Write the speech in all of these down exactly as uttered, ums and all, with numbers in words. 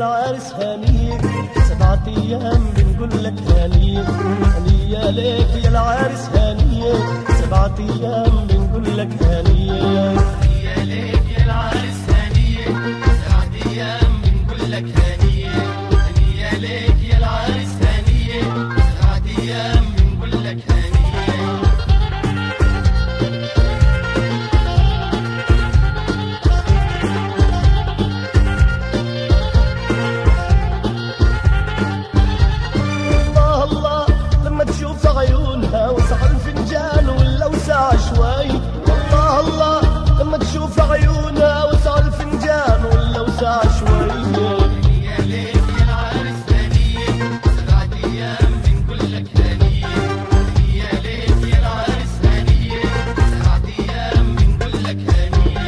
العرس هنيك، سبعة ايام بنقول لك هنيك، هنية ليك يا العرس هنيك، سبعة ايام بنقول لك هنيك، هنية ليك يا العرس هنيك، سبعة ايام بنقول لك هنيك، هنية ليك يا العرس هنيك، سبعة ايام بنقول لك هنيك. عيونها وسع الفنجان ولا وسع شوي، الله الله لما تشوف عيونها وسع الفنجان ولا وسع شوي. هنية ليك يا العرس هنيك، سبعة ايام بنقول لك هنيك، هنية ليك يا العرس هنيك، سبعة ايام بنقول لك هنيك.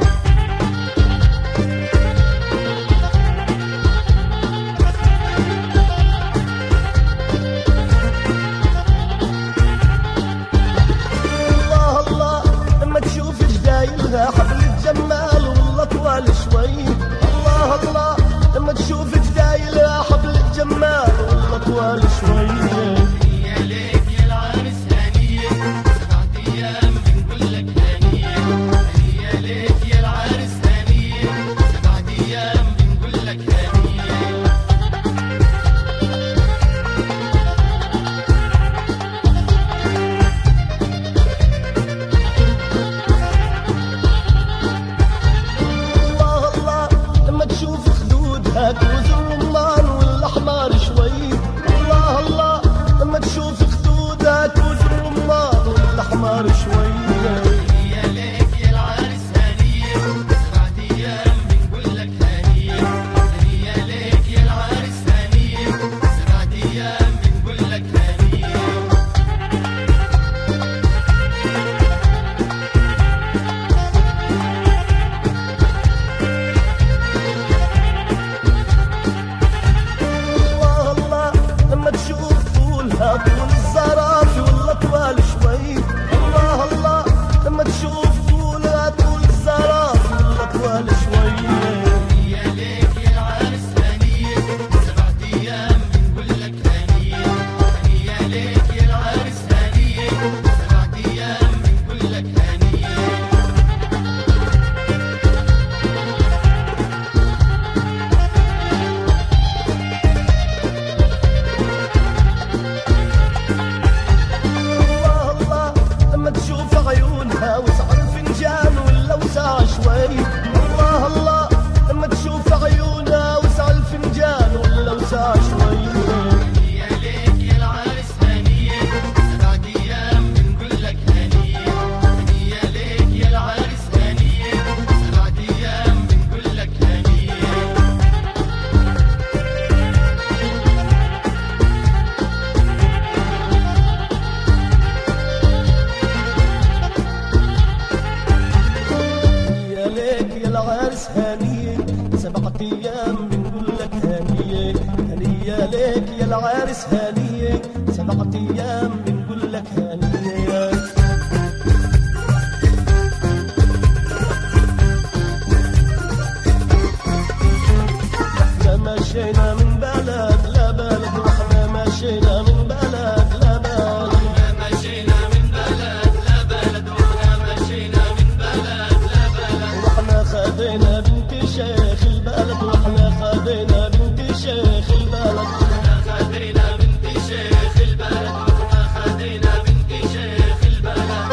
حبل الجمال والله طوال شوي، الله الله لما تشوف جدايلها حبل الجمال والله طوال شوي. هنية ليك يا العرس هنيك، سبعة ايام بنقول لك هنيك، هنية ليك يا العرس هنيك، سبعة ايام بنقول لك هنيك. كوز الرمان والاحمر شوي، الله الله لما تشوف خدودها كوز الرمان والاحمر شوي. هنية ليك يا العرس هنيك، سبعة ايام بنقول لك هنيك، هنية ليك يا العرس هنيك، سبعة ايام بنقول لك هنيك. طول الزرافي والله طوال شوي، الله الله لما تشوف طولها طول الزرافي والله طوال شوي. هنية ليك يا العرس هنيك، سبعة ايام بنقول لك هنيك، هنية ليك يا العرس هنيك، سبعة ايام بنقول لك هنيك. عيونها وسع الفنجان ولا وسع شوي، الله الله لما تشوف عيونها وسع الفنجان ولا وسع شوي. هنية ليك يا العرس هنيك، سبعة ايام بنقول لك هنيك، هنية ليك يا العرس هنيك، سبعة ايام بنقول لك هنيك. العرس هنيك، سبعة ايام بنقول لك هنيك، هنية ليك يا العرس هنيك، سبعة ايام بنقول لك هنيك. احنا مشينا من بلد لبلد، واحنا مشينا من بلد لبلد، واحنا مشينا من بلد لبلد، واحنا مشينا من بلد لبلد. واحنا خدينا بنت شيخ البلد، واحنا خدينا بنت شيخ البلد، واحنا خدينا بنت شيخ البلد، واحنا خدينا بنت شيخ البلد.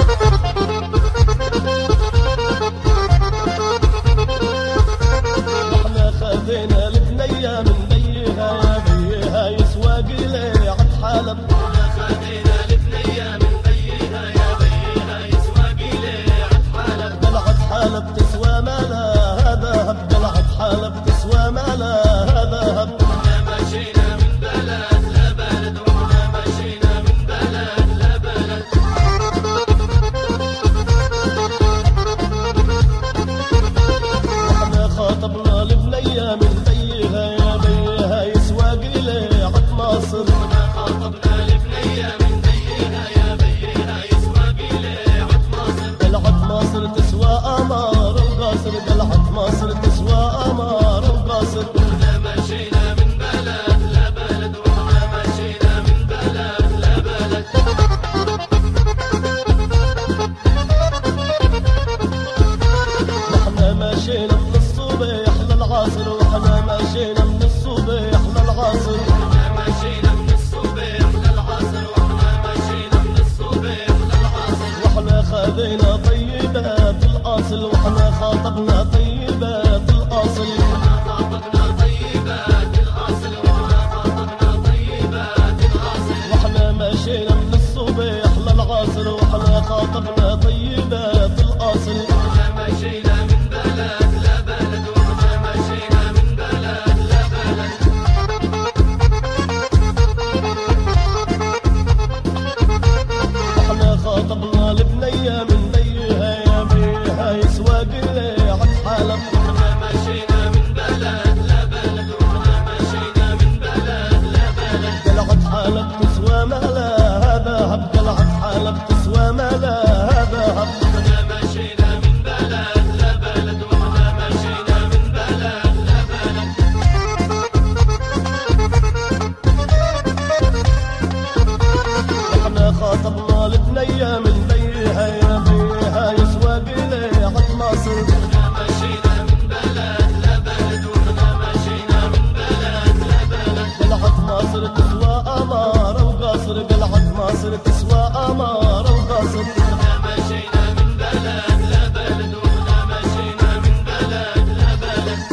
واحنا خدينا البنية من بيها يا بيها يسوى قلي عد حلب، واحنا خدينا البنية من بيها يا بيها يسوى قلي عد حلب. دلعت حلب تسوى ما لها ذهب، دلعت حلب تسوى ما لها ذهب. واحنا مشينا من بلد لبلد، واحنا مشينا من بلد لبلد. واحنا خاطبنا البنية من بيها يا بيها يسوى قلي عد مصر، واحنا خاطبنا البنية من بيها يا بيها يسوى قلي عد مصر. دلعت مصر تسوى أمار القصر، دلعت مصر تسوى أمار القصر. واحنا مشينا للعصر واحنا ماشينا من الصبح للعصر واحنا ماشينا من الصبح للعصر واحنا ماشينا من الصبح للعصر واحنا خذينا طيبات الاصل واحنا خاطبنا طيبات الاصل واحنا خاطبنا طيبات الاصل واحنا خاطبنا طيبات الاصل واحنا ماشينا من الصبح للعصر واحنا خاطبنا طيبات الاصل واحنا ماشينا من بلد لبلد واحنا ماشينا من بلد لبلد واحنا خاطبنا البنية من بيها يا بيها يسوى قلي عن حالك واحنا ماشينا من بلد لبلد واحنا ماشينا من بلد لبلد قلعت حالك تسوى ما لها ذهب قلعت حالك تسوى ما لها ذهب واحنا ماشينا من بلد لبلد واحنا ماشينا من بلد لبلد واحنا خاطبنا البنية من بيها يا بيها يسوى قلي عن مصر واحنا ماشينا من بلد لبلد واحنا ماشينا من بلد لبلد قلعت مصر تسوى أمارة وقصر قلعت مصر تسوى أمارة وقصر واحنا ماشينا من بلد لبلد واحنا ماشينا من بلد لبلد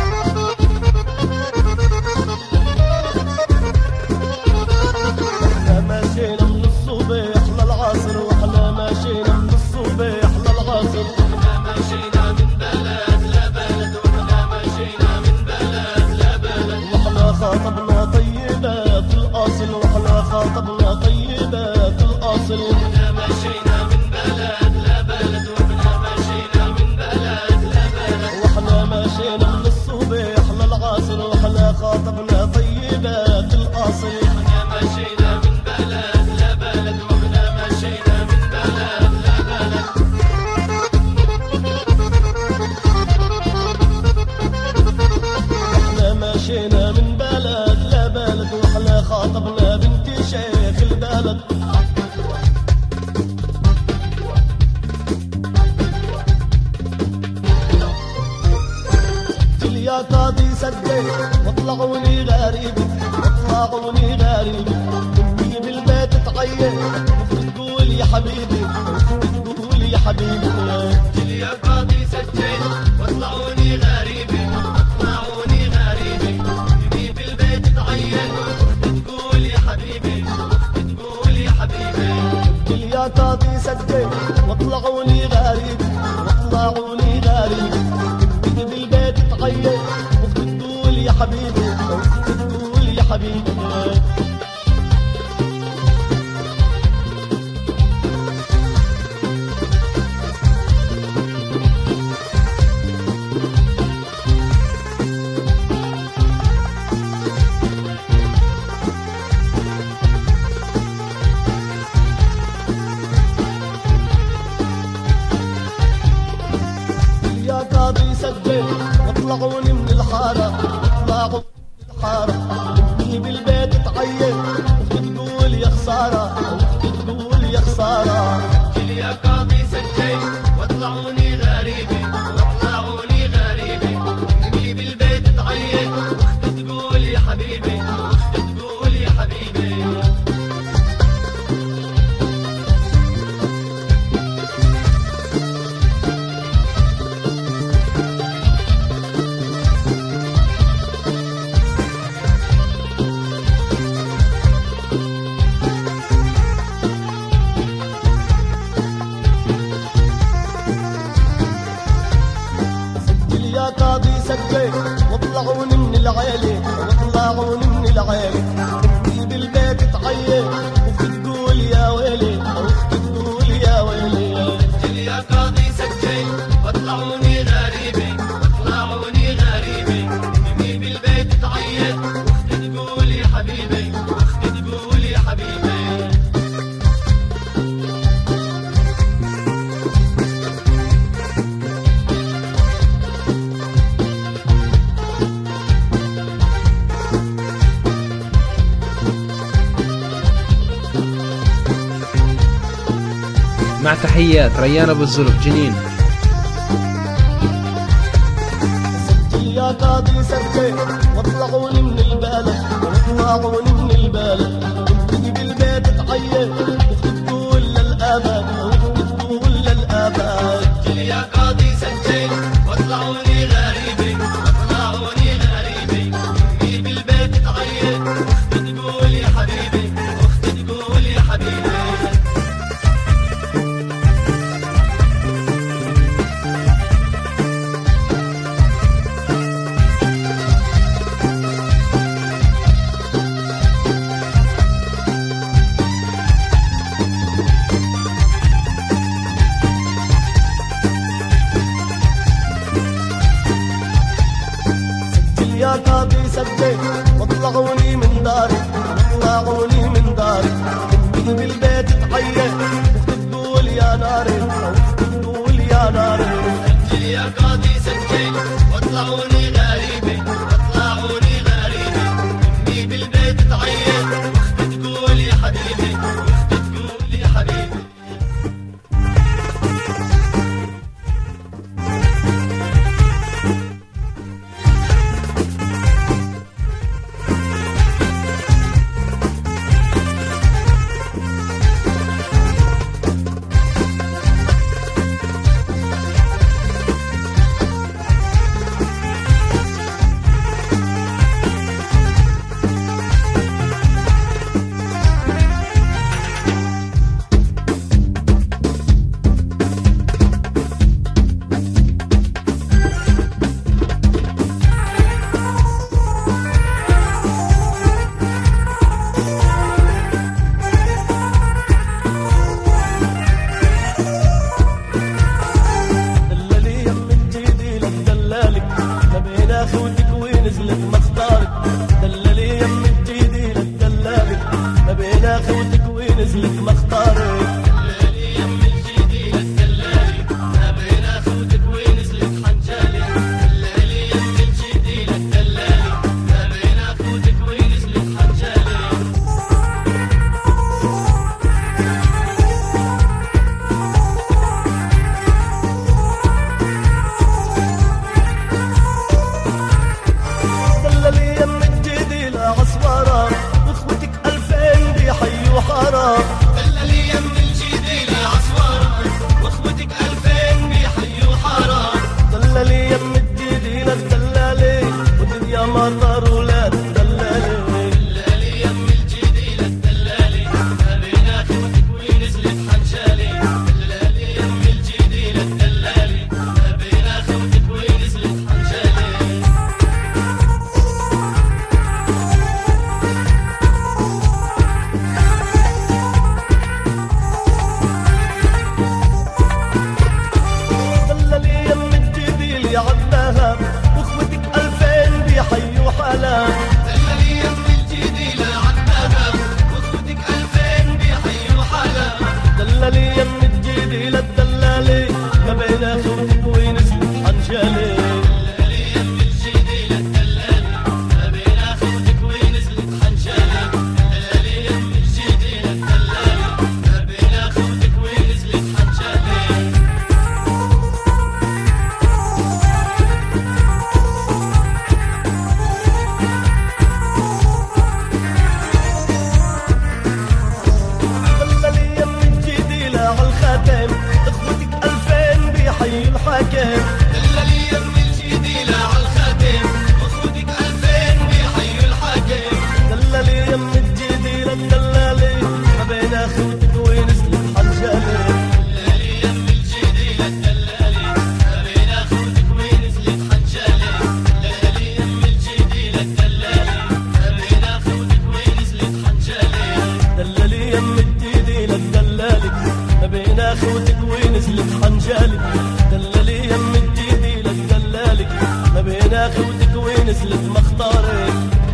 احنا ماشينا من الصبح للعصر واحنا ماشينا من الصبح للعصر واحنا ماشينا من بلد لبلد واحنا ماشينا من بلد لبلد واحنا خاطبنا طيبات الاصل واحنا خاطبنا طيبات الاصل واحنا ماشينا من بلد لبلد واحنا ماشينا من بلد لبلد واحنا ماشينا من الصبح للعصر واحنا خاطبنا طيبات الاصل واحنا ماشينا من بلد لبلد واحنا ماشينا من بلد لبلد احنا ماشينا من بلد لبلد واحنا خاطبنا بنت شيخ البلد قلت يا قاضي سجل واطلعوني غريب واطلعوني غريب امي بالبيت تعين وتقول يا حبيبي وتقول يا حبيبي قلت يا قاضي سجل واطلعوني غريبي واطلعوني غريبي تجي بالبيت تعين تقول يا حبيبي تقول يا حبيبي قل يا قاضي سجل واطلعوني غريب واطلعوني غريب امي بالبيت تعين وتقول يا حبيبي وتقول يا حبيبي يا قاضي سجل واطلعوني من الحارة واطلعوا من الحارة امي بالبيت تعين وتقول يا خسارة وتقول يا خسارة قل يا قاضي سجل واطلعوني غريبي واطلعوني غريبي تجي بالبيت تعين تقول يا حبيبي تقول يا حبيبي سجل يا قاضي سجل واطلعوني من العيلة واطلعوني من العيلة امي بالبيت تعين وتقول يا ويلي وتقول يا ويلي قل يا قاضي سجل واطلعوني غريبي واطلعوني غريبي تجي بالبيت تعين تقول يا حبيبي تقول يا حبيبي مع تحيات ريان ابو الزلف جنين. سجل يا يا قاضي سجل واطلعوني من البلد واطلعوني من البلد تجي بالبيت تعيط واختي تقول للابد واختي تقول للابد سجل يا قاضي سجل واطلعوني غريبي واطلعوني غريبي امي بالبيت تعيط واختي تقول يا حبيبي واختي تقول يا حبيبي يا قاضي سجل واطلعوني من داري واطلعوني من داري امي بالبيت تعيط واختي تقول يا ناري واختي تقول يا ناري سجل يا قاضي سجل واطلعوني غريبي واطلعوني غريبي امي بالبيت تعيط واختي تقول يا حبيبي واختي تقول يا حبيبي خوتك ونزلت مختارك دللي يم الجيدي للدلالك ما بين اخوتك ونزلت مختارك دللي يم الجيدي للدلالك ما بين اخوتك ونزلت حنجالك دللي يم الجيدي للدلالك ما بين اخوتك ونزلت حنجالك واخوتك ألفين بيحيوا حرام دللي يم الجيدي لعصفارة واخوتك ألفين بيحيوا حرام دللي يم الجيدي للدلالي والدنيا مطر ولا دلالي دللي يم الجيدي للدلالي ما بين اخوتك ونزلت حنجالي دللي يم الجيدي للدلالي ما بين اخوتك ونزلت حنجالي عدناها واخوتك ألفين بيحيوا حالها دللي يم الجيدي لعدناها واخوتك ألفين بيحيوا حالها دللي يم الجيدي للدلالي ما بين اخوتك ونزلت حنجالي دللي يم الجيدي للدلالي ما بين اخوتك ونزلت حنجالي دللي يم الجيدي للدلالي ما بين اخوتك ونزلت حنجالي اخوتك ألفين بيحيوا الحاكم دللي يم الجيدي لعالخاتم واخوتك ألفين بيحيوا الحاكم دللي يم الجيدي للدلالي ما بين اخوتك ونزلت حنجالي دللي يم الجيدي للدلالي ما بين اخوتك ونزلت حنجالي دللي يم الجيدي للدلالي ما بين اخوتك ونزلت حنجالي دللي يم الجيدي للدلالي ما بين اخوتك ونزلت حنجالي دللي يم الجيدي للدلالي ما بين اخوتك ونزلت مختارك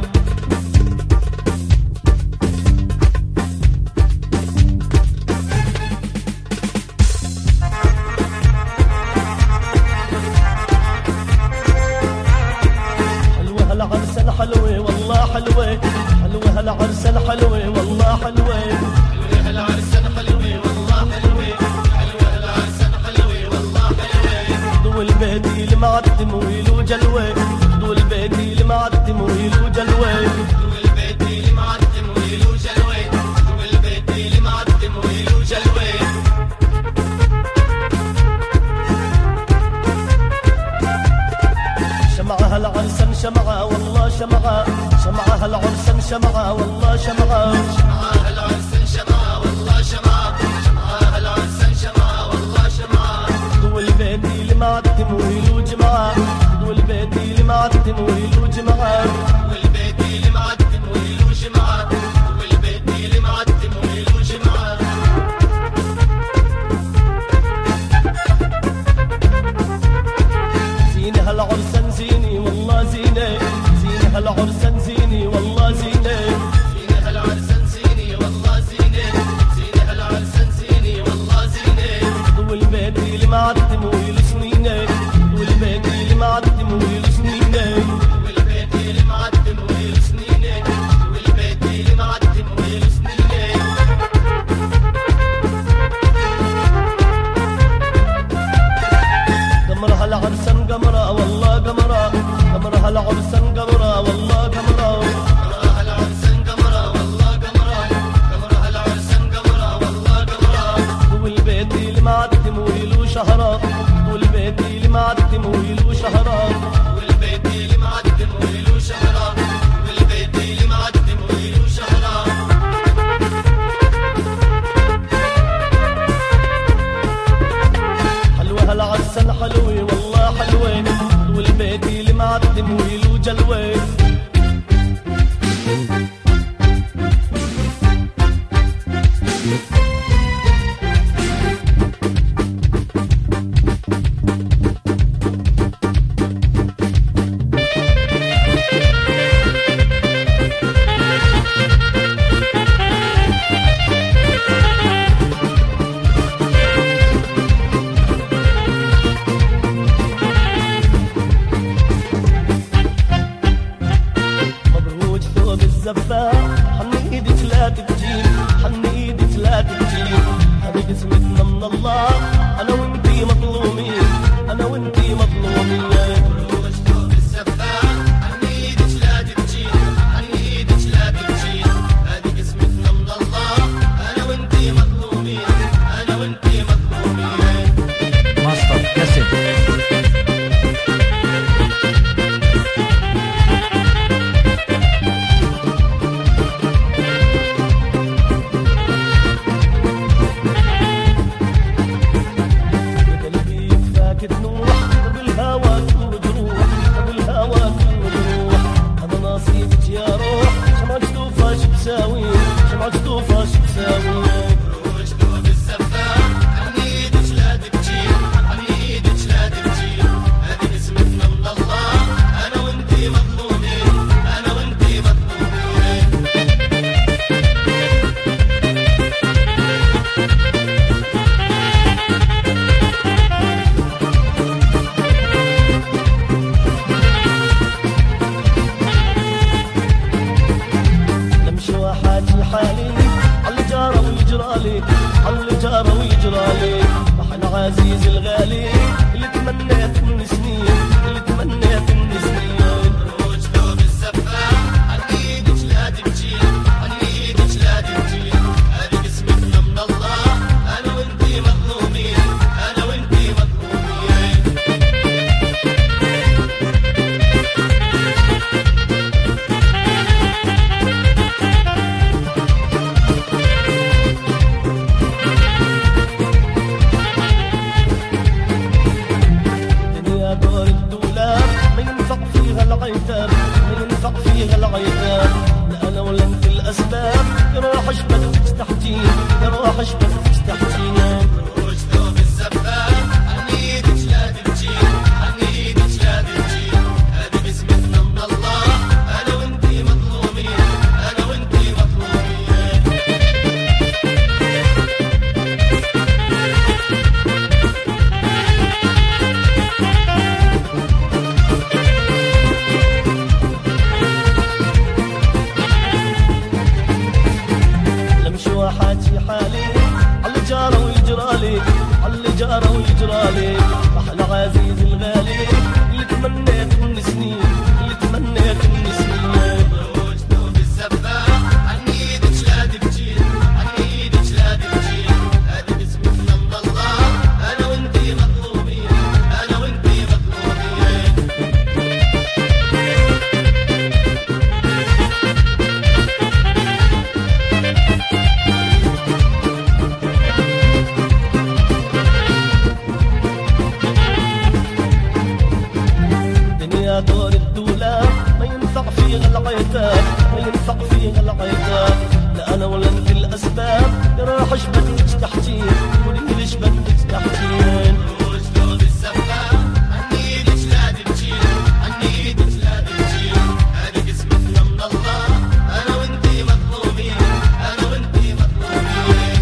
حلوة هالعرس الحلوة والله حلوة حلوة هالعرس الحلوة والله حلوة حلوة هالعرس الحلوة والله حلوة حلوة هالعرس الحلوة والله حلوة ضو البهدي المعتم ويلو جلوة والبيت اللي معتم ويلو جلوي والبيت اللي معتم ويلو جلوي والبيت اللي معتم ويلو جلوي شمعة العرسن شمعة والله شمعة شمعة العرسن شمعة والله شمعة شمعة العرسن شمعة والله شمعة شمعة العرسن شمعة والله شمعة والبيت اللي معتم ويلو جمعة والبيت اللي معتم ويلو جمعة والبيت اللي معتم ويلو جمعة والبيت اللي معتم ويلو جمعة زيني هالعرسن زيني والله زيني زيني هالعرسن زيني والله زيني زيني هالعرسن زيني والله زيني زيني هالعرسن زيني والله زيني والبيت اللي معتم ويلو سنيني والبيت اللي معتم ويلو سنيني والبيت اللي معتم ويلو سنيني والبيت اللي معتم ويلو سنيني قمرها العرسن قمرة والله قمرة قمرها العرسن قمرة والله قمرة قمرها العرسن قمرة والله قمرة قمرها العرسن قمرة والله قمرة والبيت اللي معتم ويلو شهرة والبيت اللي معتم ويلو شهرة والبيت اللي معتم ويلو شهرة والبيت اللي معتم ويلو شهرة حلوة هالعرسن حلوة والله حلوة والبيت اللي معتم ويلو جلوة مبروك ثوب الزفاف حن ايدك لا تبكين حن ايدك لا تبكين هذه قسمتنا من الله انا وانتي مظلومين انا وانتي مظلومين روج ثوب الزفاف عن ايدك لا تبكين عن ايدك لا تبكين هذه قسمتنا من الله انا وانتي مظلومين انا وانتي مظلومين ماستر كاسيت قلبي يكفاك تنوح بالهوى كل جروح بالهوى كل جروح هذا نصيبك يا روح شمعك توفى شو تساوي شمعك توفى شو تساوي روج ثوب الزفاف عن ايدك لا تبكين عن ايدك لا تبكين هذه قسمتنا من الله انا وانتي مظلومين انا وانتي مظلومين نمشي وحاجي حالي على جارة ويجرالي على جارة ويجرالي محل عزيز الغالي اللي تمنيت من سنين اللي تمنيت من سنين روج ثوب الزفاف عن ايدك لا تبكين عن ايدك لا تبكين هذه قسمتنا من الله انا وانتي مظلومين انا وانتي مظلومين دنيا دور الدولاب ما ينفق فيها العتاب ما ينفق فيها العتاب لا انا ولا انت الاسباب يا روح اشبك تستحجين يا روح اشبك تستحجين روج ثوب الزفاف عن ايدك لا تبكين عن ايدك لا تبكين هذه قسمتنا من الله انا وانتي مظلومين انا وانتي مظلومين دور الدولاب ما ينفع فيها العتاب، ما ينفع فيها العتاب. لا انا ولا انت الاسباب، يا روح ايش بدك تحكين، قولي لي ليش بدك تحكين. وجدود السفاح عن ايدك لا تبكين، عن ايدك لا تبكين. هذه قسمتنا من الله، انا وانتي مظلومين، انا وانتي مظلومين.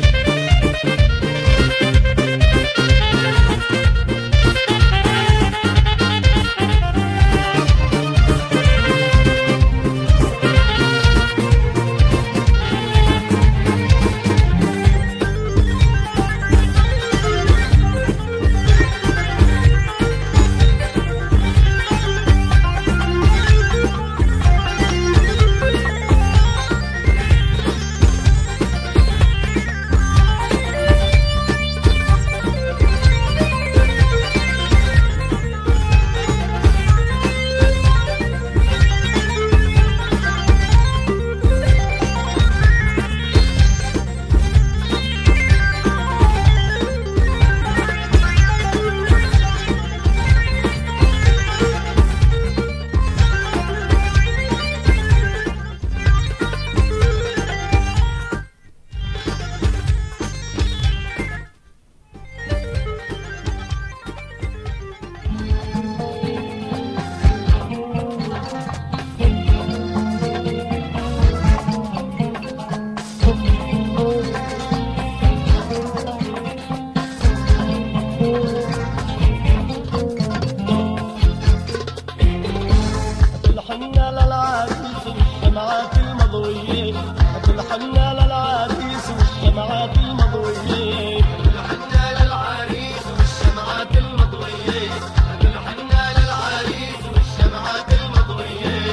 الحنا للعريس والشمعات المضوية، الحنا للعريس والشمعات المضوية. الحنا للعريس والشمعات المضوية، الحنا للعريس والشمعات المضوية.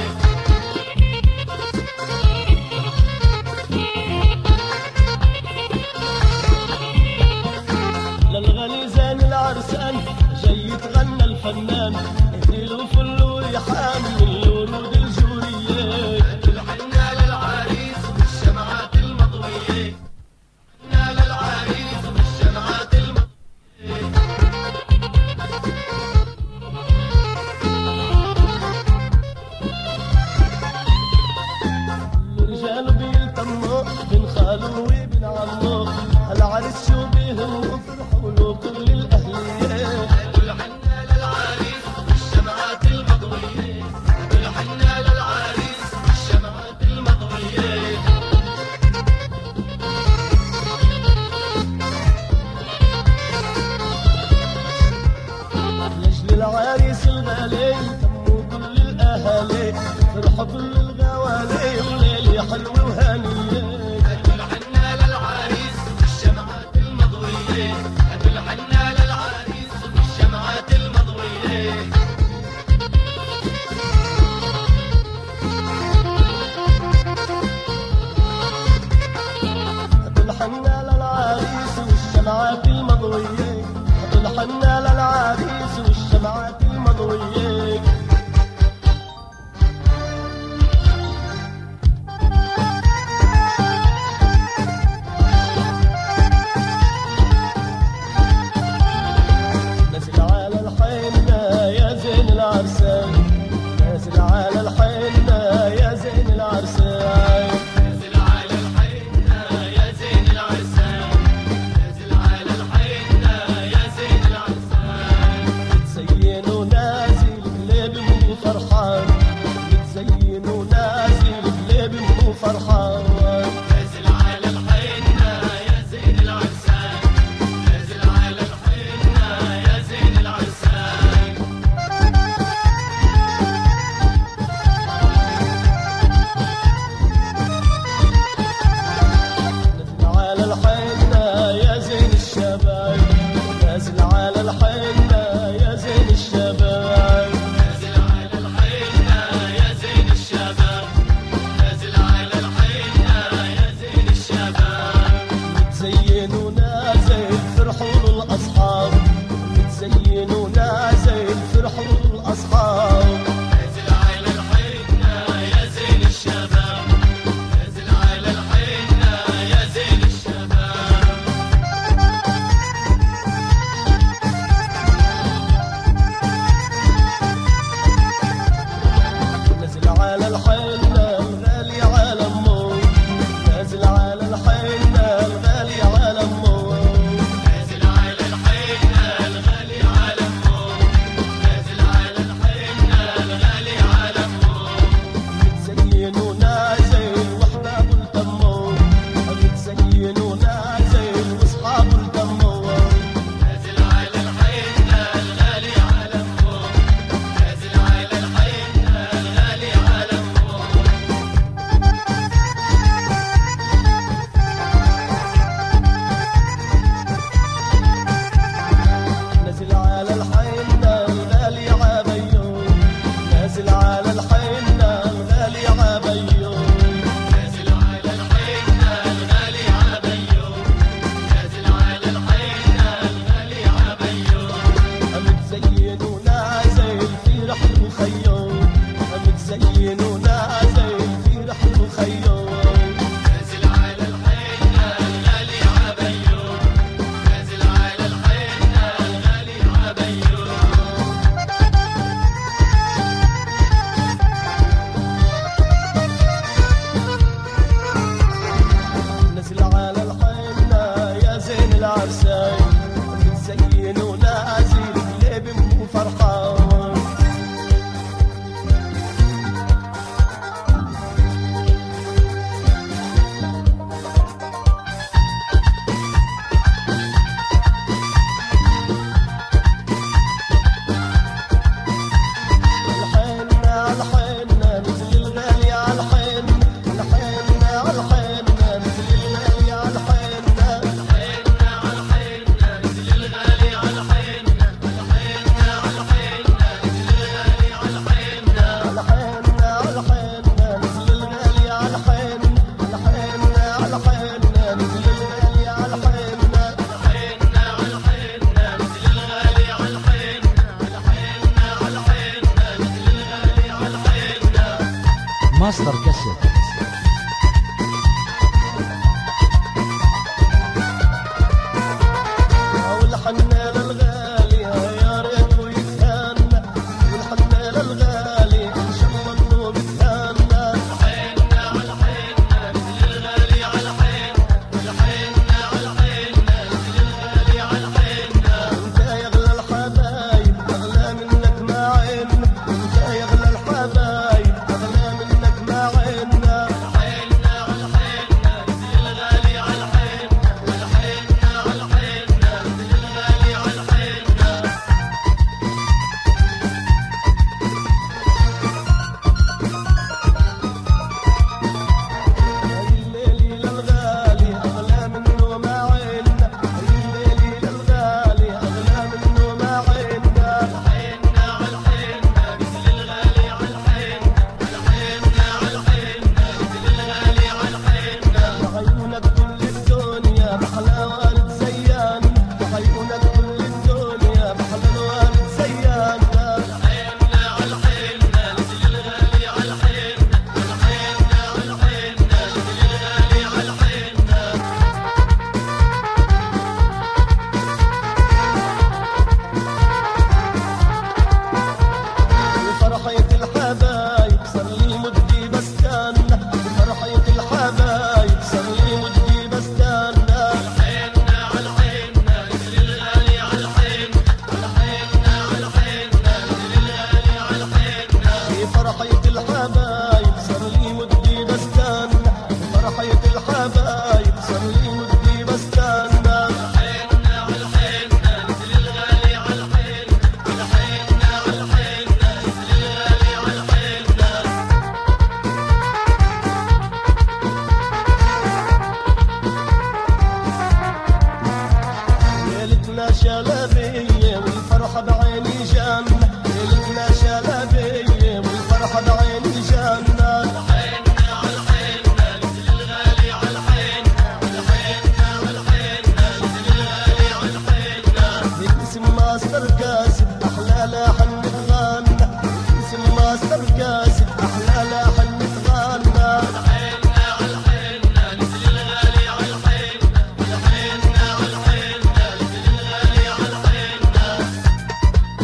للغليزان العرسان جاي يتغنى الفنان، اهديله فل وريحان من الورود الجورية. الحنا للعريس والشمعات المضوية، الحنا للعريس والشمعات المضوية. الرجال بيلتموا بن خاله وبن عمه، العرس شو بيهم وفرحوا له كل الأهلية. الحنا للعريس والشمعات المضوية، الحنا للعريس والشمعات المضوية. لاجل العريس الغالي تموا كل الأهالي، فرحوا كل الغوالي وليلة حلوة وهانية. الحنا للعريس والشمعات المضوية، الحنا للعريس والشمعات المضوية. الحنا للعريس والشمعات المضوية، الحنا للعريس والشمعات المضوية. نازل على الحنة يا زين العرسان، نازل على الحنة يا زين العرسان. نازل على الحنة يا زين العرسان، نازل على الحنة يا زين العرسان. متزين ونازل قلب مو فرحان، متزين ونازل قلب مو فرحان. نازل على الحنة يا زين العرسان، نازل على الحنة يا زين العرسان. نازل على الحنة يا زين الشباب، نازل على الحنة يا زين الشباب. نازل على الحنة الخيوم متزين ونازل في رحل مخيوم نازل على الحنة الغالي عبيوم نازل على الحنة الغالي عبيوم نازل على الحنة يا زين العرسان متزين ونازل قلب مو فرحان الحنة الحنة نزل الغالي على الحنة الحنة الحنة نزل الغالي على الحنة الحنة على الحنة نزل الغالي على الحنة الحنة على الحنة نزل الغالي على الحنة الحنة الحنة نزل الغالي على الحنة الحنة الحنة نزل الغالي على الحنة الحنة على الحنة نزل الغالي على الحنة الحنة على الحنة نزل الغالي على الحنة ماستر كاسيت. والحنة للغالي يا ريت ويتهنى والحنة للغالي ان شاء الله انه بتهنى الحنة على الحنة نزل الغالي على الحنة الحنة على الحنة نزل الغالي على الحنة انت يا اغلى الحبايب اغلى منك ما عنا انت يا اغلى الحبايب اغلى منك ما عنا الحنة على الحنة نزل الغالي على الحنة الحنة على الحنة نزل الغالي على الحنة الليلي للغالي اغلى منه ما عنا الليلي للغالي اغلى منه ما عنا الحنة على الحنة نزل الغالي على الحنة الحنة على الحنة نزل الغالي على الحنة عيونك كل الدنيا بحلا والد زيان عيونك كل الدنيا بحلا والد زيان الحنة على الحنة نزل الغالي على الحنة الحنة على الحنة نزل الغالي على الحنة وفرحية الحبايب صار لي مدي بستنى وفرحية الحبايب صار لي مدي بستنى الحنة على الحنة نزل الغالي على الحنة الحنة على الحنة نزل الغالي على الحنة في فرحية الحبايب صار لي مدي بستنى وفرحية الحبايب صار لي مدي بستنى الحنة على الحنة نزل الغالي على الحنة الحنة على الحنة نزل الغالي على الحنة ليلتنا شلبية والفرحة بعيني جنة ليلتنا شلبية والفرحة بعيني جنة الحنة على الحنة نزل الغالي على الحنة الحنة على الحنة نزل الغالي على الحنة اسم ماستر كاسب أحلى لحن نتغنى اسم ماستر كاسب أحلى لحن نتغنى الحنة على الحنة نزل الغالي على الحنة الحنة على الحنة نزل الغالي على الحنة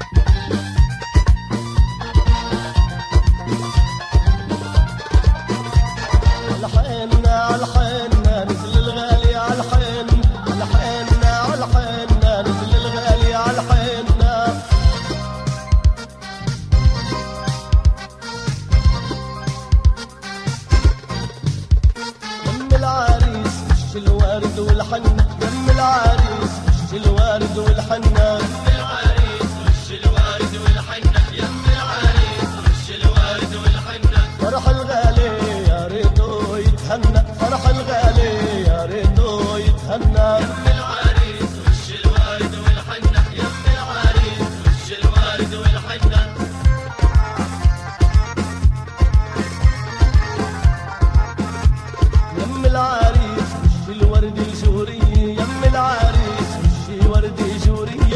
الحنة الحنة نزل الغالي على الحنة الحنة الحنة نزل الغالي على الحنة دم العريس وش الورد والحنة دم العريس وش الورد والحنة العريس وش الورد والحنة يم العريس وش الورد والحنة فرح الغالي يا ريته يتهنى فرح الغالي يا ريته يتهنى يم العريس وش الورد والحنة يم العريس وش الورد والحنة يم العريس وش الورد جوري يم العريس وش الورد جوري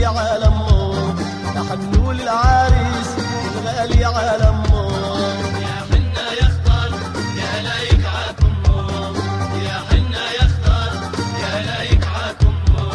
الغالي على امه يا حنول العريس الغالي على امه يا حنا يا اخضر يا لايق عاكمه يا حنا يا اخضر يا لايق عاكمه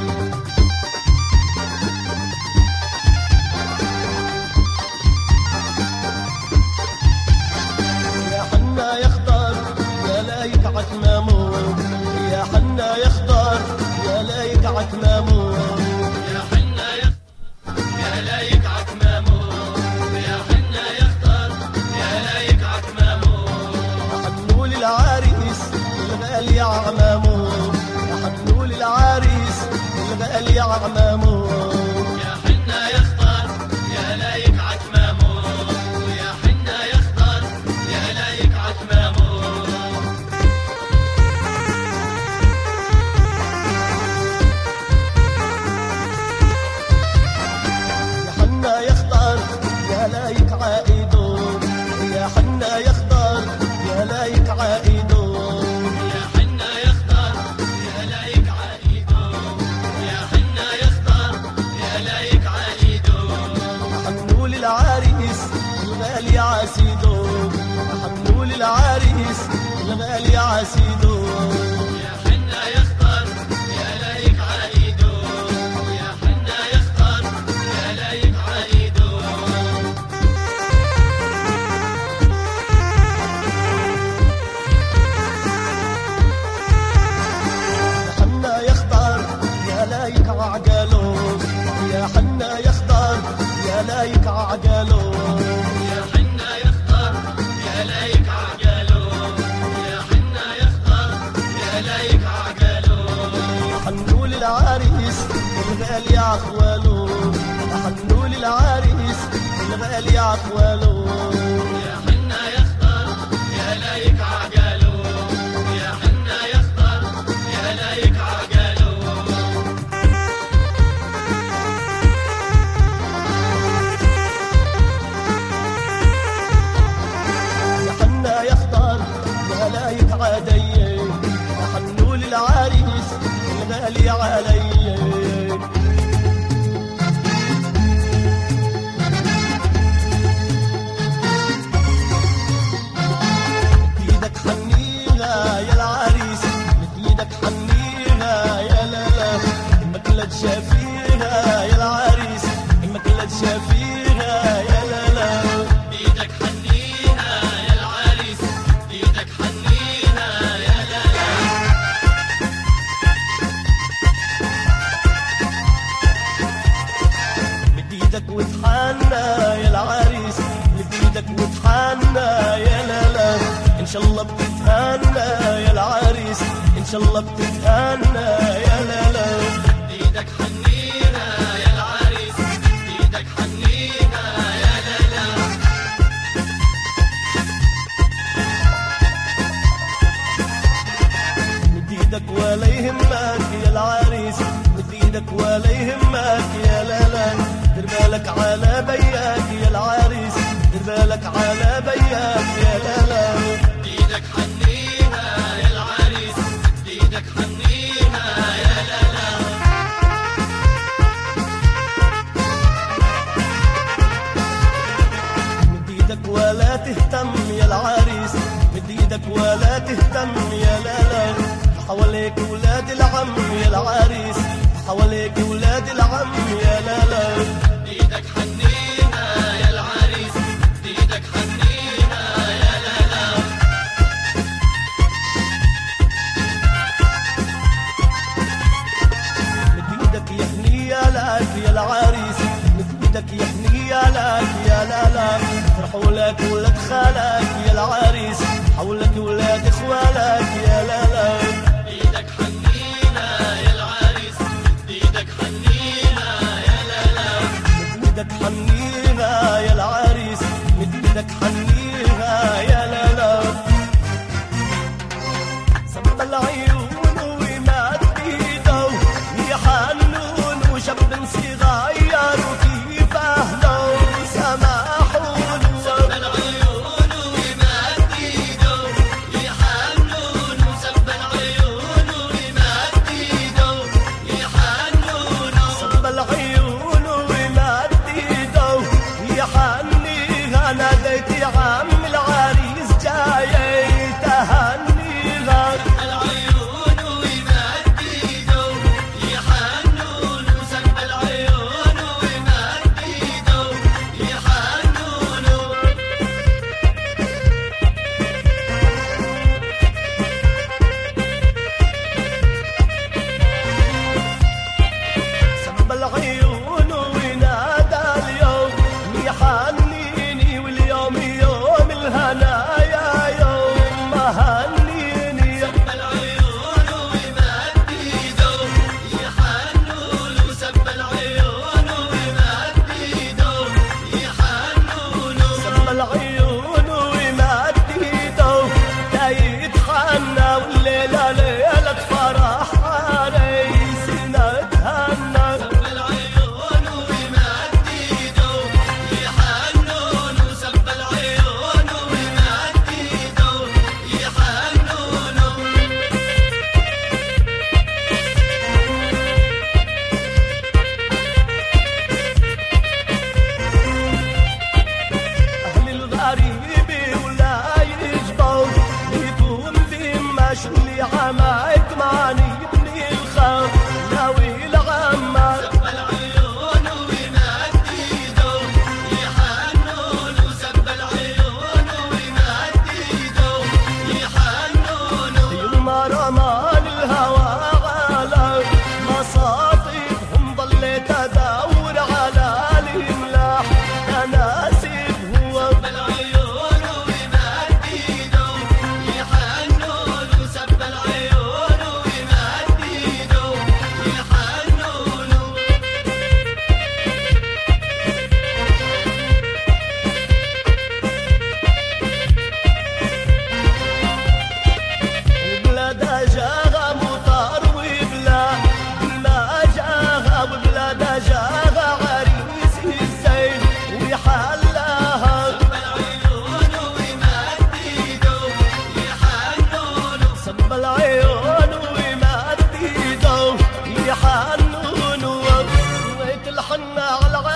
يا حنا يا اخضر يا لايق عكمامه يا حنا يا اخضر يا لايق عكمامه يا حنا يا يا لايق عكمامه يا حنا يا اخضر يا لايق عكمامه يا حنول العريس الغالي عمامه يا حنول العريس الغالي عمامه يا حنا يا اخضر يا لايق عكمامه يا حنا يا اخضر يا لايق عكمامه يا حنا يا اخضر يا لايق عائده يا حنا يا اخضر يا لايق عائده يا حنا يا اخضر يا لايق عايده يا حنا يا اخضر يا لايق عايده يا حنول العريس الغالي عسيده يا حنول العريس الغالي عسيده يا حنا يا اخضر يا لايق عايده يا حنا يا اخضر يا لايق عايده يا حنا يا اخضر يا لايق عقله يا حنا يا اخضر يا لايق عقله يا حنا يا اخضر يا لايق عقله يا حنا يا اخضر يا لايق عقله يا حنول العريس الغالي عخواله يا حنول العريس الغالي عخواله يا حنا يا اخضر يا لايق عقله يا حنا يا اخضر يا لايق عقله يا حنا يا اخضر يا لايق عدي يا حنول العريس الغالي علي ايدك حنيها يا العريس ايدك حنيها يا لالا امك لا تشافيها يا العريس امك لا تشافيها يا لالا ايدك حنيها يا العريس ايدك حنيها يا لالا مد ايدك وتحنى يا العريس مد ايدك وتحنى يا لالا ان شاء الله بتتهنى يا العريس ان شاء الله بتتهنى يا لالا ايدك حنيها يا العريس ايدك حنيها يا لالا مد ايدك ولا يهمك يا العريس مد ايدك ولا يهمك يا لالا دير بالك على بياك يا العريس دير بالك على بياك يا لالا ايدك حنيها يا العريس ايدك حنيها يا لالا مد ايدك ولا تهتم يا العريس مد ايدك ولا تهتم يا لالا حواليك ولاد العم يا العريس حواليك ولاد العم يا لالا ايدك حنيها يا العريس ايدك حنيها يا لالا مد ايدك يا هنية لك يا العريس مد ايدك يا هنية لك يا لالا فرحوا لك ولاد خالك يا العريس حولك ولاد اخوالك يا لالا ايدك حنيها يا العريس ايدك حنيها يا لالا مد ايدك حنيها يا العريس مد ايدك حنيها يا لالا صب العيون ومد ايده يا حنون وشاب صغير وكيف اهله سماحون سب العيون ومد ايده يا حنون وسب العيون ومد ايده يا حنون صب العيون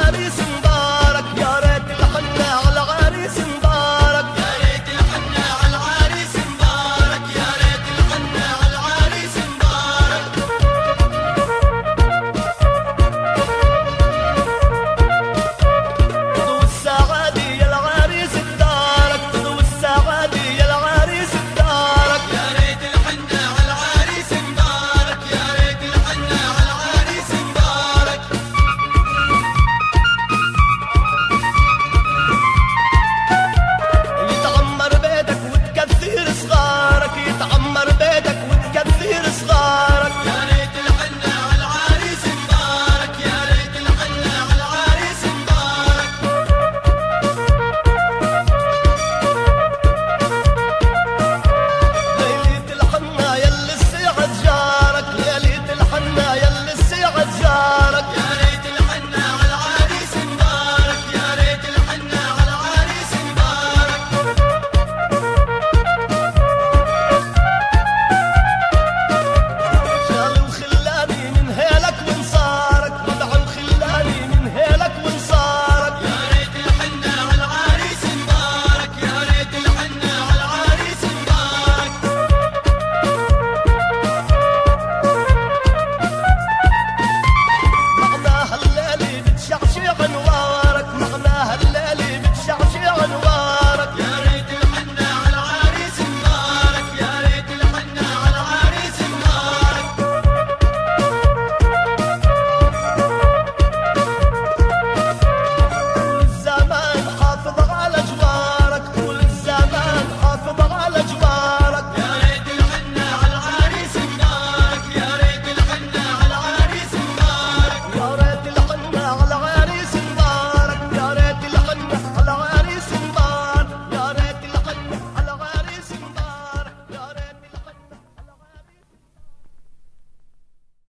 عريس